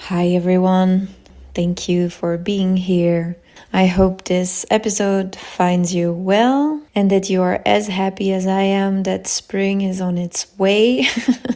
Hi everyone, thank you for being here. I hope this episode finds you well and that you are as happy as I am that spring is on its way.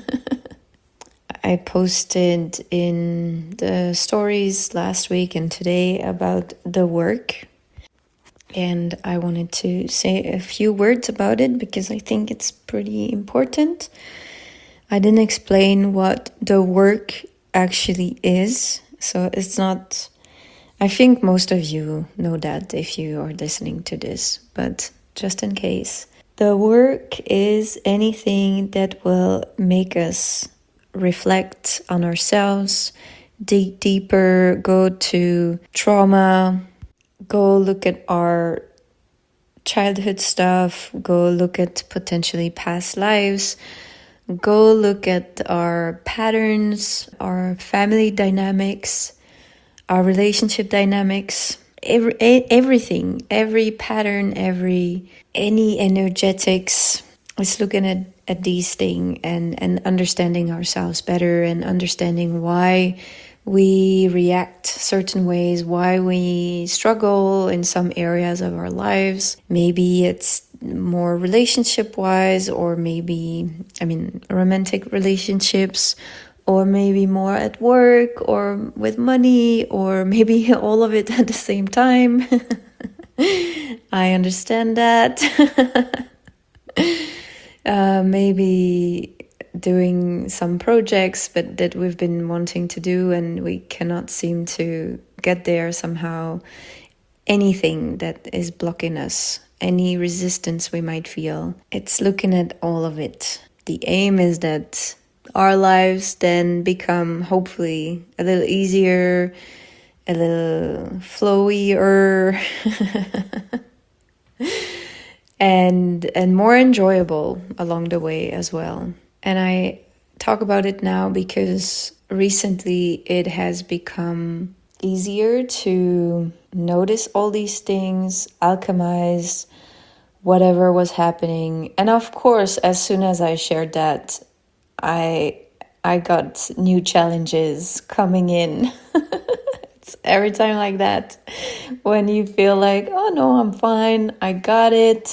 I posted in the stories last week and today about the work, and I wanted to say a few words about it because I think it's pretty important. I didn't explain what the work actually is, so it's not. I think most of you know that if you are listening to this, but just in case. The work is anything that will make us reflect on ourselves, dig deeper, go to trauma, go look at our childhood stuff, go look at potentially past lives, go look at our patterns, our family dynamics, our relationship dynamics, everything, every pattern, any energetics. It's looking at these things and understanding ourselves better and understanding why we react certain ways, why we struggle in some areas of our lives. Maybe it's more relationship wise, or maybe, romantic relationships, or maybe more at work or with money, or maybe all of it at the same time. I understand that. Maybe doing some projects but that we've been wanting to do and we cannot seem to get there somehow. Anything that is blocking us, any resistance we might feel, it's looking at all of it. The aim is that our lives then become hopefully a little easier, a little flowier, and more enjoyable along the way as well. And I talk about it now because recently it has become easier to notice all these things, alchemize whatever was happening. And of course, as soon as I shared that, I got new challenges coming in. It's every time like that, when you feel like, oh no, I'm fine, I got it.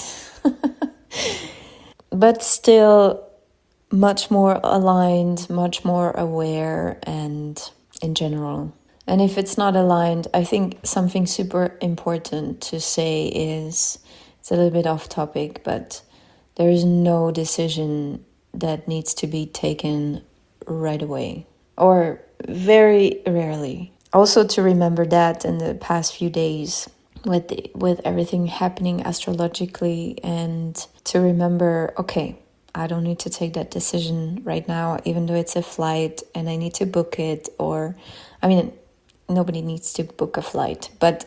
But still much more aligned, much more aware, and in general. And if it's not aligned, I think something super important to say is, it's a little bit off topic, but there is no decision that needs to be taken right away, or very rarely. Also to remember that in the past few days with everything happening astrologically, and to remember, okay, I don't need to take that decision right now, even though it's a flight and I need to book it, or, nobody needs to book a flight, but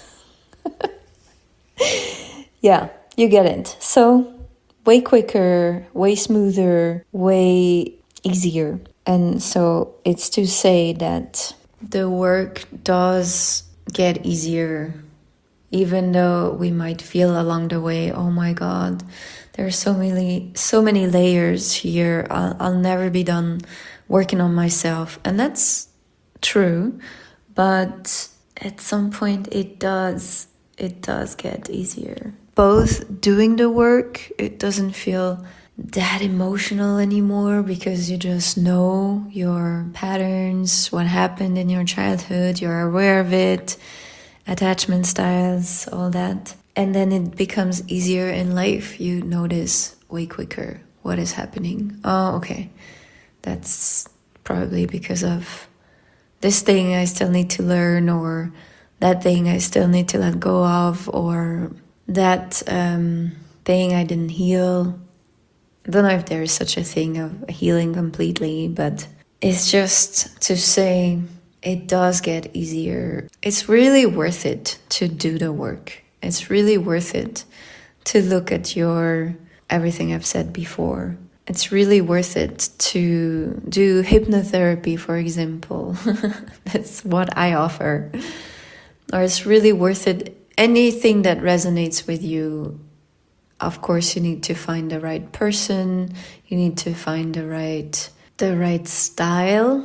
yeah, you get it. So way quicker, way smoother, way easier. And so it's to say that the work does get easier, even though we might feel along the way, oh my God, there are so many layers here. I'll never be done working on myself. And that's true. But at some point it does get easier. Both doing the work, it doesn't feel that emotional anymore because you just know your patterns, what happened in your childhood, you're aware of it, attachment styles, all that. And then it becomes easier in life. You notice way quicker what is happening. Oh, okay. That's probably because of this thing I still need to learn, or that thing I still need to let go of, or that thing I didn't heal. I don't know if there is such a thing of healing completely, but it's just to say it does get easier. It's really worth it to do the work. It's really worth it to look at your everything I've said before. It's really worth it to do hypnotherapy, for example. That's what I offer. Or it's really worth it. Anything that resonates with you. Of course, you need to find the right person. You need to find the right style.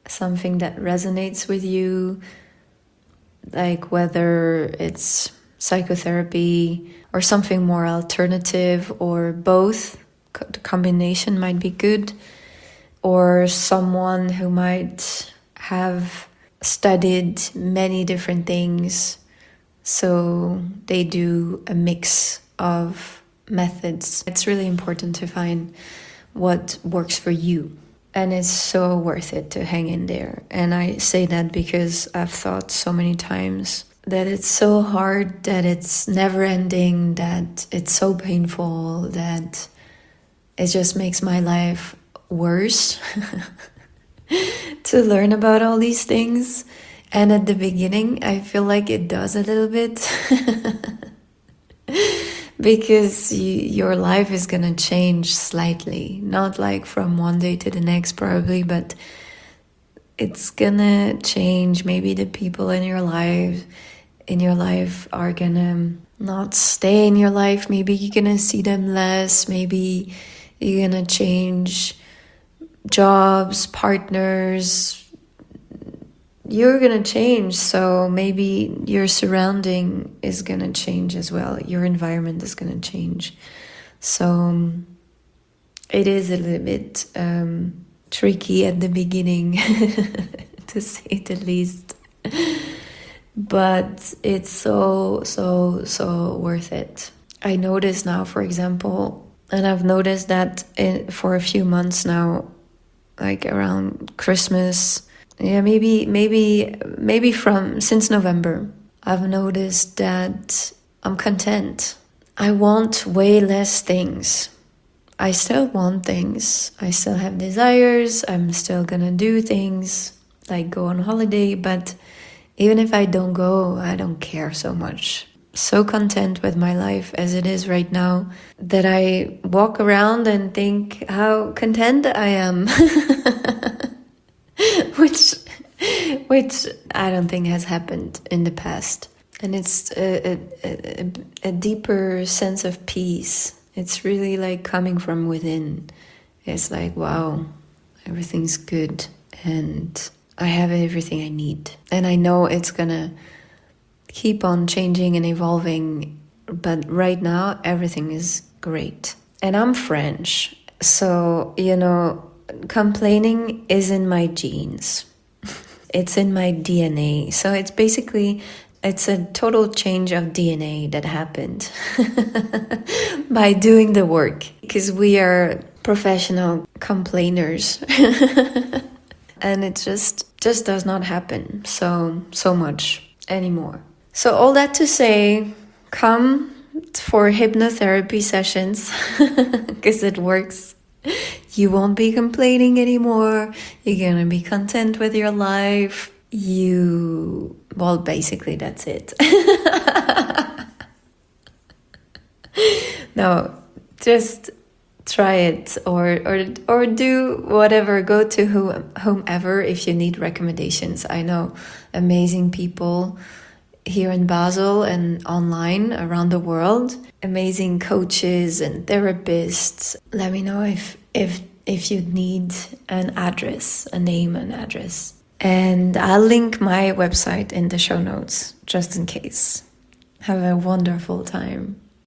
something that resonates with you, like whether it's psychotherapy or something more alternative, or both. The combination might be good. Or someone who might have studied many different things, so they do a mix of methods. It's really important to find what works for you. And it's so worth it to hang in there. And I say that because I've thought so many times that it's so hard, that it's never ending, that it's so painful, that it just makes my life worse to learn about all these things. And at the beginning, I feel like it does a little bit because your life is gonna change slightly, not like from one day to the next probably, but it's gonna change. Maybe the people in your life are gonna not stay in your life. Maybe you're gonna see them less. Maybe you're gonna change jobs, partners. You're gonna change, so maybe your surrounding is gonna change as well. Your environment is gonna change. So it is a little bit tricky at the beginning, to say the least. But it's so worth it. I notice now, for example, and I've noticed that for a few months now, like around Christmas, maybe since November, I've noticed that I'm content. I want way less things. I still want things. I still have desires. I'm still gonna do things, like go on holiday, but even if I don't go, I don't care so much. So content with my life as it is right now that I walk around and think how content I am. which I don't think has happened in the past. And it's a deeper sense of peace. It's really like coming from within. It's like, wow, everything's good and I have everything I need. And I know it's gonna keep on changing and evolving, but right now everything is great. And I'm French, so complaining is in my genes. It's in my DNA. So it's a total change of DNA that happened by doing the work, because we are professional complainers. And it just does not happen so much anymore. So all that to say, come for hypnotherapy sessions because it works. You won't be complaining anymore. You're gonna be content with your life. Well, basically that's it. No, just try it or do whatever. Go to whomever if you need recommendations. I know amazing people here in Basel and online around the world, amazing coaches and therapists. Let me know if you need an address, a name and address. And I'll link my website in the show notes just in case. Have a wonderful time.